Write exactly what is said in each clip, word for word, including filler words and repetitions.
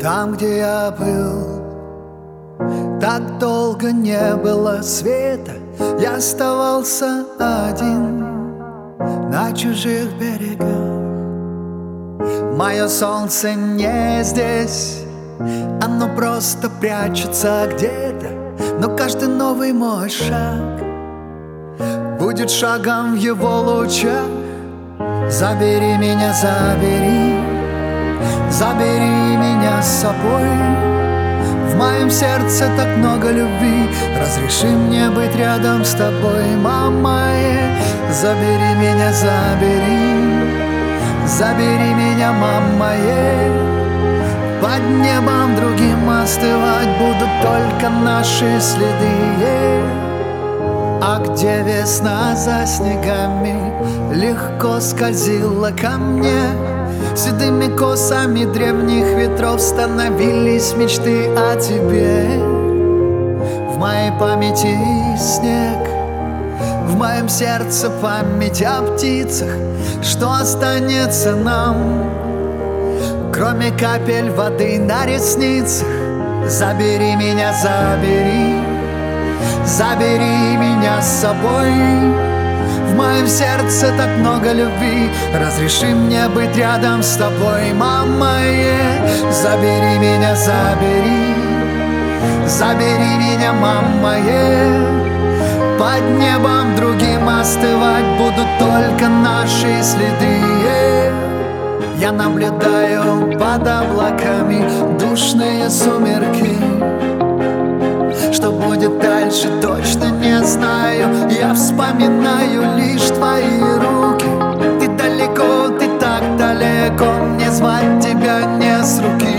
Там, где я был, так долго не было света. Я оставался один на чужих берегах. Мое солнце не здесь, оно просто прячется где-то. Но каждый новый мой шаг будет шагом в его лучах. Забери меня, забери, забери меня с собой. В моем сердце так много любви, разреши мне быть рядом с тобой, мама. Забери меня, забери, забери меня, мама. Под небом другим остывать будут только наши следы. А где весна за снегами легко скользила ко мне, седыми косами древних ветров становились мечты о тебе. В моей памяти снег, в моем сердце память о птицах. Что останется нам, кроме капель воды на ресницах? Забери меня, забери, забери меня с собой. В моем сердце так много любви, разреши мне быть рядом с тобой, мама. Забери меня, забери, забери меня, мама. Под небом другим остывать будут только наши следы. Я наблюдаю под облаками душные сумерки. Что будет дальше, точно не знаю. Я вспоминаю лишь твои руки. Ты далеко, ты так далеко, мне звать тебя не с руки.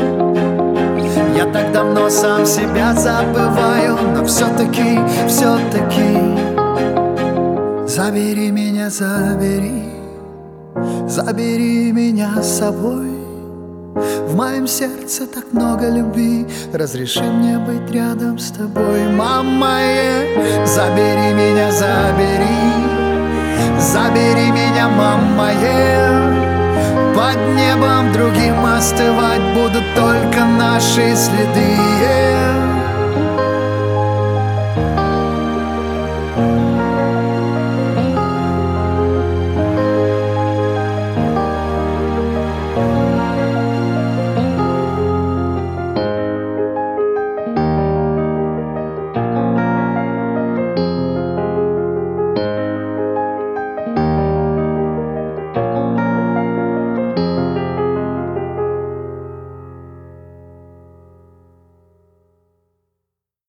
Я так давно сам себя забываю, но все-таки, все-таки забери меня, забери, забери меня с собой. В моем сердце так много любви, разреши мне быть рядом с тобой, мама. Забери меня, забери, забери меня, мама. Под небом другим остывать будут только наши следы.